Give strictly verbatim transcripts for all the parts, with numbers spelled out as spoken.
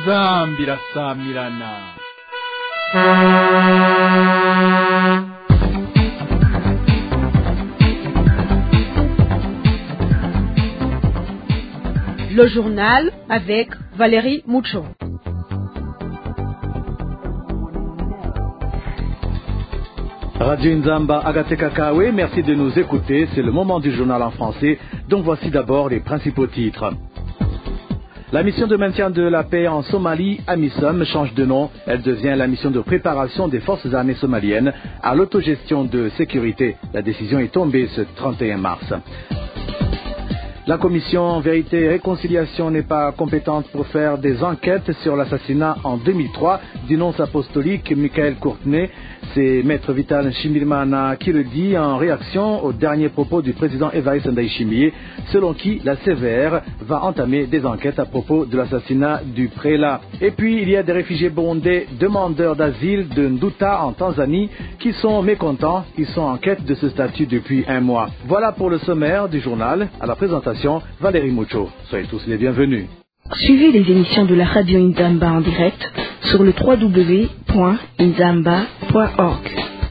inzambi irasamirana. Le journal avec Valérie Moucho. Radio Nzamba Agateka Kawe, merci de nous écouter. C'est le moment du journal en français. Donc voici d'abord les principaux titres. La mission de maintien de la paix en Somalie, AMISOM, change de nom. Elle devient la mission de préparation des forces armées somaliennes à l'autogestion de sécurité. La décision est tombée ce trente et un mars. La commission Vérité et Réconciliation n'est pas compétente pour faire des enquêtes sur l'assassinat en deux mille trois du nonce apostolique Michael Courtenay. C'est Maître Vital Nshimirimana qui le dit en réaction aux derniers propos du président Evariste Ndayishimiye, selon qui la C V R va entamer des enquêtes à propos de l'assassinat du prélat. Et puis il y a des réfugiés burundais demandeurs d'asile de Nduta en Tanzanie qui sont mécontents. Ils sont en quête de ce statut depuis un mois. Voilà pour le sommaire du journal. À la présentation, Valérie Moucho. Soyez tous les bienvenus. Suivez les émissions de la radio Nzamba en direct sur le w w w point nzamba point org.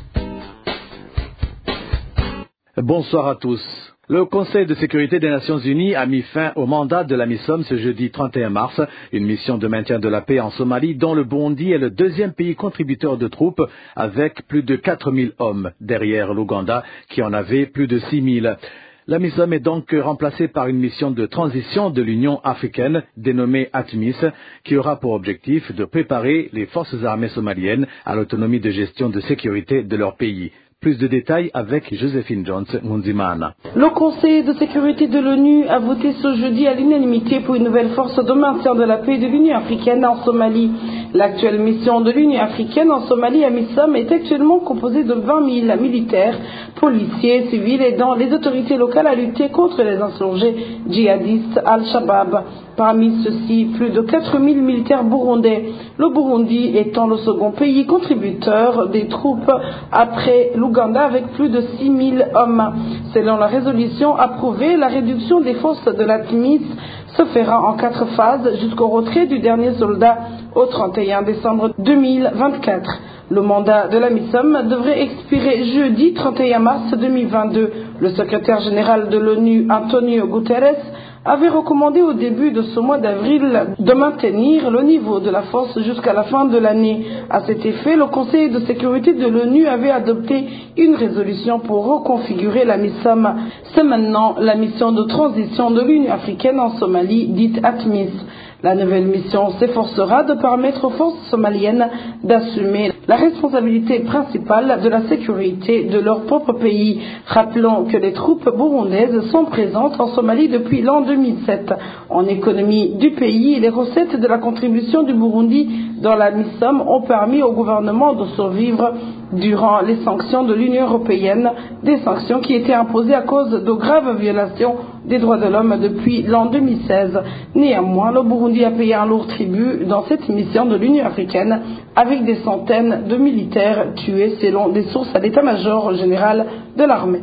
Bonsoir à tous. Le Conseil de sécurité des Nations Unies a mis fin au mandat de la MISOM ce jeudi trente et un mars, une mission de maintien de la paix en Somalie dont le Burundi est le deuxième pays contributeur de troupes avec plus de quatre mille hommes, derrière l'Ouganda qui en avait plus de six mille. La MISOM est donc remplacée par une mission de transition de l'Union africaine dénommée ATMIS qui aura pour objectif de préparer les forces armées somaliennes à l'autonomie de gestion de sécurité de leur pays. Plus de détails avec Joséphine Jones Munzimana. Le Conseil de sécurité de l'ONU a voté ce jeudi à l'unanimité pour une nouvelle force de maintien de la paix de l'Union africaine en Somalie. L'actuelle mission de l'Union africaine en Somalie, AMISOM, est actuellement composée de vingt mille militaires, policiers, civils aidant les autorités locales à lutter contre les insurgés djihadistes Al-Shabaab. Parmi ceux-ci, plus de quatre mille militaires burundais, le Burundi étant le second pays contributeur des troupes après l'Ouganda avec plus de six mille hommes. Selon la résolution approuvée, la réduction des forces de l'ATMIS se fera en quatre phases jusqu'au retrait du dernier soldat au trente et un décembre deux mille vingt-quatre. Le mandat de la MISOM devrait expirer jeudi trente et un mars deux mille vingt-deux. Le secrétaire général de l'ONU, Antonio Guterres, avait recommandé au début de ce mois d'avril de maintenir le niveau de la force jusqu'à la fin de l'année. À cet effet, le Conseil de sécurité de l'ONU avait adopté une résolution pour reconfigurer la MISOM. C'est maintenant la mission de transition de l'Union africaine en Somalie, dite ATMIS. La nouvelle mission s'efforcera de permettre aux forces somaliennes d'assumer la responsabilité principale de la sécurité de leur propre pays. Rappelons que les troupes burundaises sont présentes en Somalie depuis l'an deux mille sept. En économie du pays, les recettes de la contribution du Burundi dans la MISOM ont permis au gouvernement de survivre durant les sanctions de l'Union européenne, des sanctions qui étaient imposées à cause de graves violations des droits de l'homme depuis l'an deux mille seize. Néanmoins, le Burundi a payé un lourd tribut dans cette mission de l'Union africaine avec des centaines de militaires tués selon des sources à l'état-major général de l'armée.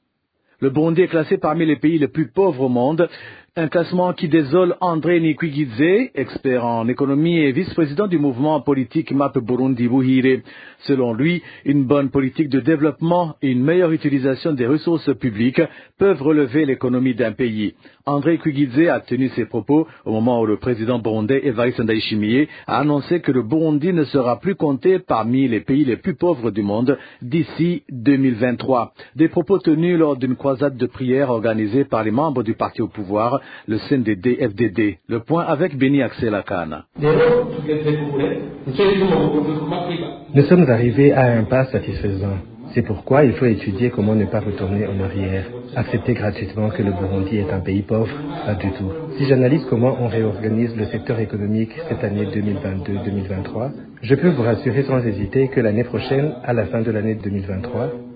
Le Burundi est classé parmi les pays les plus pauvres au monde. Un classement qui désole André Nikwigidze, expert en économie et vice-président du mouvement politique M A P Burundi Buhire. Selon lui, une bonne politique de développement et une meilleure utilisation des ressources publiques peuvent relever l'économie d'un pays. André Nikwigidze a tenu ses propos au moment où le président burundais Evariste Ndayishimiye a annoncé que le Burundi ne sera plus compté parmi les pays les plus pauvres du monde d'ici deux mille vingt-trois. Des propos tenus lors d'une croisade de prière organisée par les membres du parti au pouvoir, le C N D D F D D. Le point avec Beni Akselakana. Nous sommes arrivés à un pas satisfaisant. C'est pourquoi il faut étudier comment ne pas retourner en arrière. Accepter gratuitement que le Burundi est un pays pauvre, pas du tout. Si j'analyse comment on réorganise le secteur économique cette année deux mille vingt-deux deux mille vingt-trois, je peux vous rassurer sans hésiter que l'année prochaine, à la fin de l'année deux mille vingt-trois,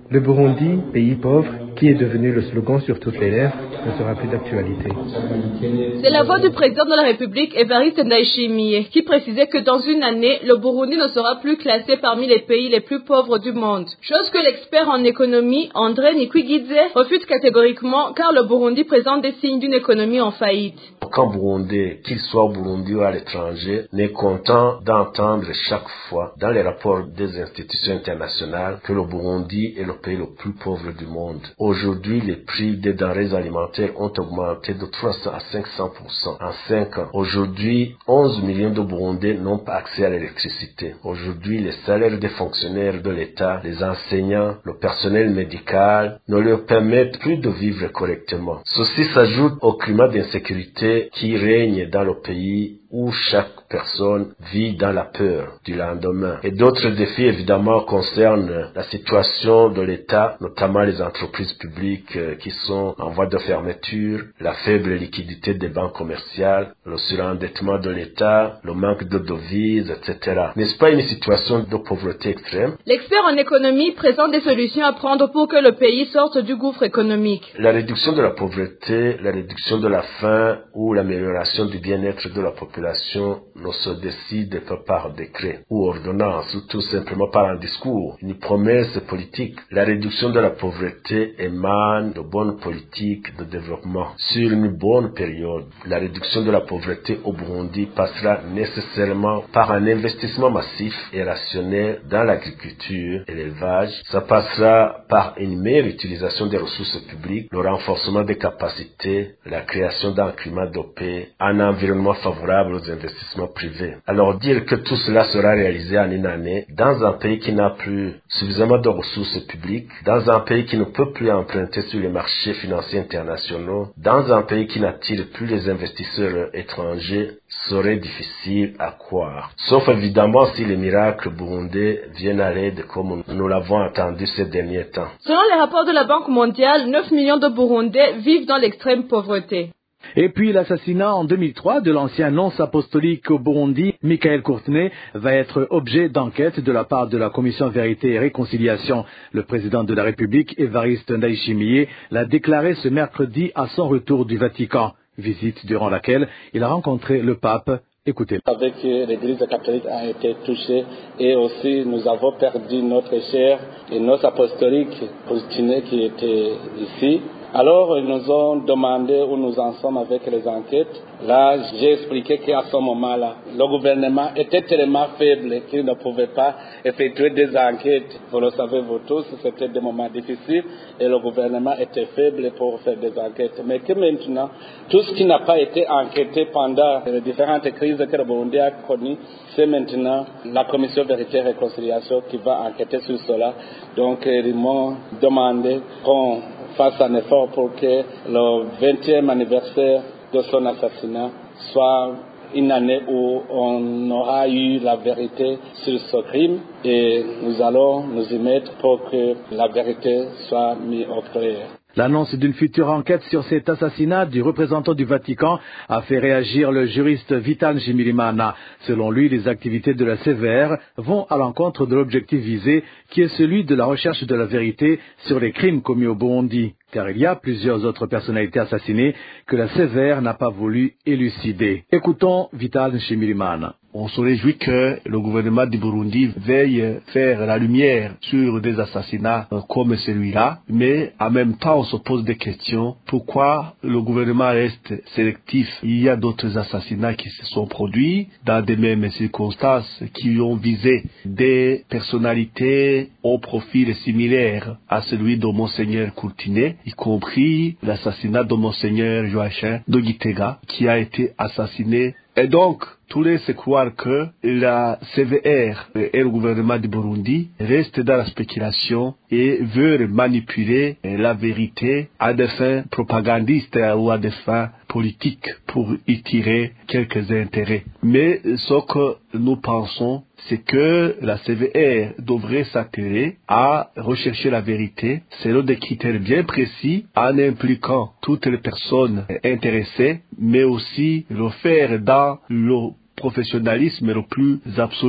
Le Burundi, pays pauvre, qui est devenu le slogan sur toutes les lèvres, ne sera plus d'actualité. C'est la voix du président de la République, Évariste Ndayishimiye, qui précisait que dans une année, le Burundi ne sera plus classé parmi les pays les plus pauvres du monde. Chose que l'expert en économie, André Nikwigidze, refute catégoriquement car le Burundi présente des signes d'une économie en faillite. Aucun Burundais, qu'il soit au Burundi ou à l'étranger, n'est content d'entendre chaque fois dans les rapports des institutions internationales que le Burundi est le pays le plus pauvre du monde. Aujourd'hui, les prix des denrées alimentaires ont augmenté de trois cents à cinq cents pour cent en cinq ans. Aujourd'hui, onze millions de Burundais n'ont pas accès à l'électricité. Aujourd'hui, les salaires des fonctionnaires de l'État, les enseignants, le personnel médical ne leur permettent plus de vivre correctement. Ceci s'ajoute au climat d'insécurité qui règne dans le pays où chaque personne vit dans la peur du lendemain. Et d'autres défis, évidemment, concernent la situation de l'État, notamment les entreprises publiques euh, qui sont en voie de fermeture, la faible liquidité des banques commerciales, le surendettement de l'État, le manque de devises, et cetera. N'est-ce pas une situation de pauvreté extrême? L'expert en économie présente des solutions à prendre pour que le pays sorte du gouffre économique. La réduction de la pauvreté, la réduction de la faim ou l'amélioration du bien-être de la population ne se décide pas par décret ou ordonnance ou tout simplement par un discours, une promesse politique. La réduction de la pauvreté émane de bonnes politiques de développement. Sur une bonne période, la réduction de la pauvreté au Burundi passera nécessairement par un investissement massif et rationnel dans l'agriculture et l'élevage. Ça passera par une meilleure utilisation des ressources publiques, le renforcement des capacités, la création d'un climat de paix, un environnement favorable aux investissements privés. Alors dire que tout cela sera réalisé en une année dans un pays qui n'a plus suffisamment de ressources publiques, dans un pays qui ne peut plus emprunter sur les marchés financiers internationaux, dans un pays qui n'attire plus les investisseurs étrangers, serait difficile à croire. Sauf évidemment si les miracles burundais viennent à l'aide comme nous l'avons entendu ces derniers temps. Selon les rapports de la Banque mondiale, neuf millions de Burundais vivent dans l'extrême pauvreté. Et puis l'assassinat en deux mille trois de l'ancien nonce apostolique au Burundi, Michael Courtenay, va être objet d'enquête de la part de la Commission Vérité et Réconciliation. Le président de la République, Évariste Ndayishimiye, l'a déclaré ce mercredi à son retour du Vatican, visite durant laquelle il a rencontré le pape. Écoutez. Avec l'Église catholique a été touchée et aussi nous avons perdu notre cher et notre apostolique Courtenay qui était ici. Alors, ils nous ont demandé où nous en sommes avec les enquêtes. Là, j'ai expliqué qu'à ce moment-là, le gouvernement était tellement faible qu'il ne pouvait pas effectuer des enquêtes. Vous le savez, vous tous, c'était des moments difficiles et le gouvernement était faible pour faire des enquêtes. Mais que maintenant, tout ce qui n'a pas été enquêté pendant les différentes crises que le Burundi a connues, c'est maintenant la Commission Vérité et Réconciliation qui va enquêter sur cela. Donc, ils m'ont demandé qu'on fasse un effort pour que le vingtième anniversaire de son assassinat soit une année où on aura eu la vérité sur ce crime et nous allons nous y mettre pour que la vérité soit mise au clair. L'annonce d'une future enquête sur cet assassinat du représentant du Vatican a fait réagir le juriste Vital Nshimirimana. Selon lui, les activités de la C V R vont à l'encontre de l'objectif visé, qui est celui de la recherche de la vérité sur les crimes commis au Burundi. Car il y a plusieurs autres personnalités assassinées que la C V R n'a pas voulu élucider. Écoutons Vital Nshimirimana. On se réjouit que le gouvernement du Burundi veille faire la lumière sur des assassinats comme celui-là, mais en même temps on se pose des questions. Pourquoi le gouvernement reste sélectif? Il y a d'autres assassinats qui se sont produits dans des mêmes circonstances qui ont visé des personnalités au profil similaire à celui de Monseigneur Courtenay, y compris l'assassinat de Monseigneur Joachim de Gitega qui a été assassiné. Et donc, tout laisse croire que la C V R et le gouvernement du Burundi restent dans la spéculation et veulent manipuler la vérité à des fins propagandistes ou à des fins politiques pour y tirer quelques intérêts. Mais ce que nous pensons, c'est que la C V R devrait s'atteler à rechercher la vérité selon des critères bien précis en impliquant toutes les personnes intéressées, mais aussi le faire dans le professionnalisme le plus absolu.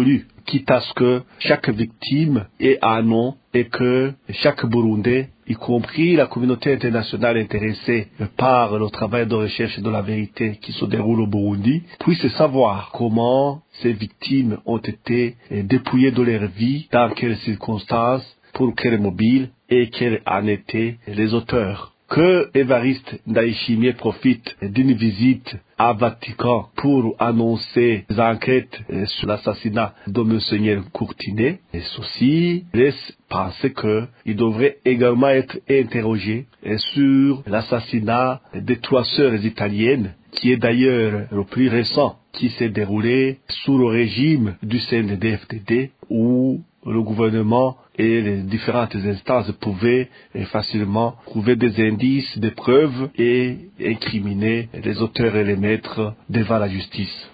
quitte à ce que chaque victime ait un nom et que chaque Burundais, y compris la communauté internationale intéressée par le travail de recherche de la vérité qui se déroule au Burundi, puisse savoir comment ces victimes ont été dépouillées de leur vie, dans quelles circonstances, pour quels mobiles et quels en étaient les auteurs. Que Évariste Ndayishimiye profite d'une visite à Vatican pour annoncer les enquêtes sur l'assassinat de Monseigneur Courtinet, et ceci laisse penser qu'il devrait également être interrogé sur l'assassinat des trois sœurs italiennes, qui est d'ailleurs le plus récent, qui s'est déroulé sous le régime du C N D D F D D, où le gouvernement et les différentes instances pouvaient facilement trouver des indices, des preuves et incriminer les auteurs et les maîtres devant la justice.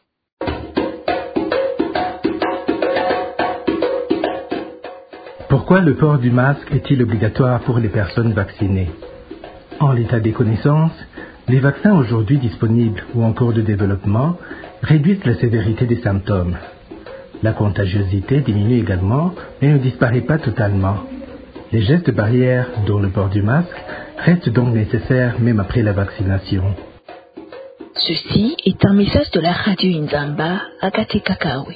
Pourquoi le port du masque est-il obligatoire pour les personnes vaccinées? En l'état des connaissances, les vaccins aujourd'hui disponibles ou en cours de développement réduisent la sévérité des symptômes. La contagiosité diminue également, mais ne disparaît pas totalement. Les gestes barrières, dont le port du masque, restent donc nécessaires même après la vaccination. Ceci est un message de la radio Inzamba à Katekakawe.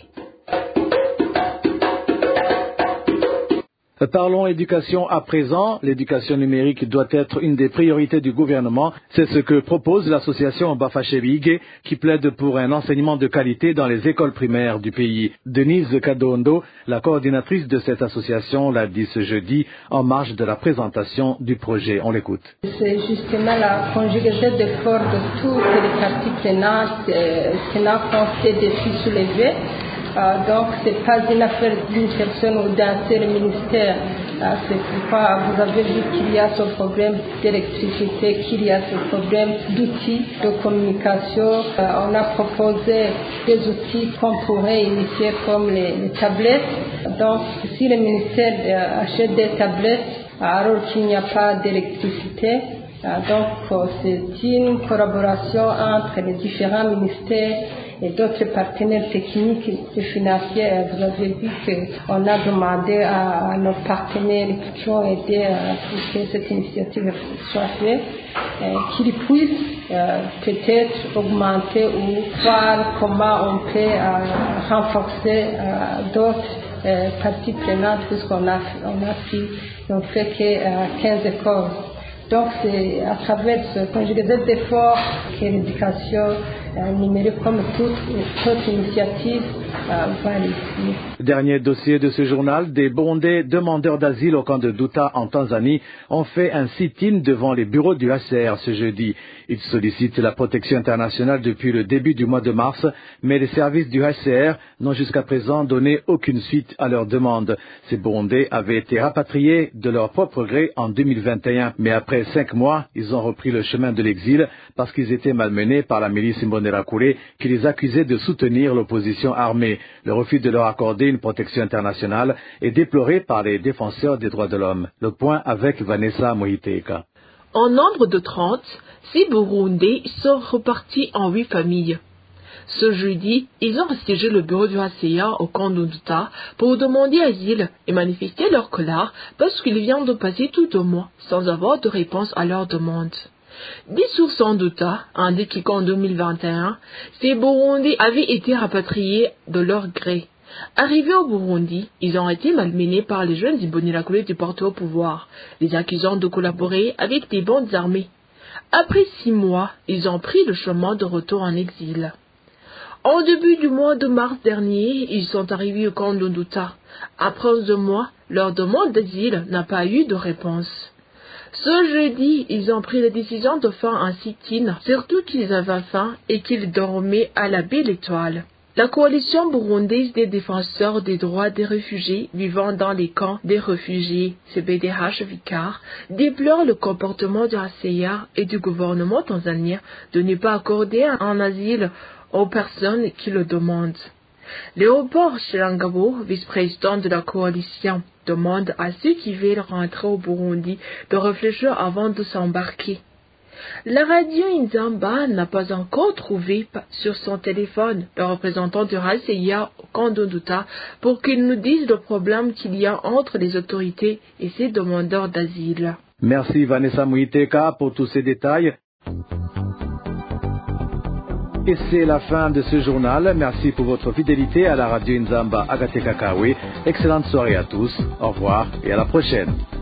Parlons éducation à présent. L'éducation numérique doit être une des priorités du gouvernement. C'est ce que propose l'association Bafashebige, qui plaide pour un enseignement de qualité dans les écoles primaires du pays. Denise Kadondo, la coordinatrice de cette association, l'a dit ce jeudi en marge de la présentation du projet. On l'écoute. C'est justement la conjugaison d'efforts de toutes les parties prenantes euh, qui n'a pensé défis soulevés. Euh, donc, ce n'est pas une affaire d'une personne ou d'un seul ministère. Euh, c'est pourquoi vous avez vu qu'il y a ce problème d'électricité, qu'il y a ce problème d'outils de communication. Euh, on a proposé des outils qu'on pourrait initier comme les, les tablettes. Donc, si le ministère euh, achète des tablettes alors qu'il n'y a pas d'électricité, euh, donc euh, c'est une collaboration entre les différents ministères et d'autres partenaires techniques et financiers. Vous avez vu qu'on a demandé à, à nos partenaires qui ont aidé à que cette initiative soit faite, euh, qu'ils puissent euh, peut-être augmenter ou voir comment on peut euh, renforcer euh, d'autres euh, parties prenantes, puisqu'on a, on a fait, on fait que euh, quinze écoles. Donc c'est à travers ce conjugaison d'efforts que l'éducation euh, numérique, comme toute, toute initiative, euh, va réussir. Dernier dossier de ce journal, des Burundais demandeurs d'asile au camp de Douta en Tanzanie ont fait un sit-in devant les bureaux du H C R ce jeudi. Ils sollicitent la protection internationale depuis le début du mois de mars, mais les services du H C R n'ont jusqu'à présent donné aucune suite à leurs demandes. Ces Burundais avaient été rapatriés de leur propre gré en deux mille vingt et un, mais après cinq mois, ils ont repris le chemin de l'exil parce qu'ils étaient malmenés par la milice Imbonerakure qui les accusait de soutenir l'opposition armée. Le refus de leur accorder une protection internationale est déploré par les défenseurs des droits de l'homme. Le point avec Vanessa Mohiteka. En nombre de trente, six Burundais sont repartis en huit familles. Ce jeudi, ils ont assiégé le bureau du H C R au camp de Douta pour demander asile et manifester leur colère parce qu'ils viennent de passer tout un mois sans avoir de réponse à leurs demandes. Dix sources en Douta indiquent qu'en deux mille vingt et un, ces Burundais avaient été rapatriés de leur gré. Arrivés au Burundi, ils ont été malmenés par les jeunes Imbonerakure du parti au pouvoir, les accusant de collaborer avec des bandes armées. Après six mois, ils ont pris le chemin de retour en exil. Au début du mois de mars dernier, ils sont arrivés au camp de Douta. Après onze mois, leur demande d'asile n'a pas eu de réponse. Ce jeudi, ils ont pris la décision de faire un sit-in, surtout qu'ils avaient faim et qu'ils dormaient à la Belle Étoile. La coalition burundaise des défenseurs des droits des réfugiés vivant dans les camps des réfugiés, C B D H Vicar, déplore le comportement du H C R et du gouvernement tanzanien de ne pas accorder un asile aux personnes qui le demandent. Léopold Shelangabo, vice-président de la coalition, demande à ceux qui veulent rentrer au Burundi de réfléchir avant de s'embarquer. La radio Inzamba n'a pas encore trouvé sur son téléphone le représentant du R A C I A au Kandunduta pour qu'il nous dise le problème qu'il y a entre les autorités et ces demandeurs d'asile. Merci Vanessa Muiteka pour tous ces détails. Et c'est la fin de ce journal. Merci pour votre fidélité à la radio Inzamba Agathe Kakawe. Excellente soirée à tous. Au revoir et à la prochaine.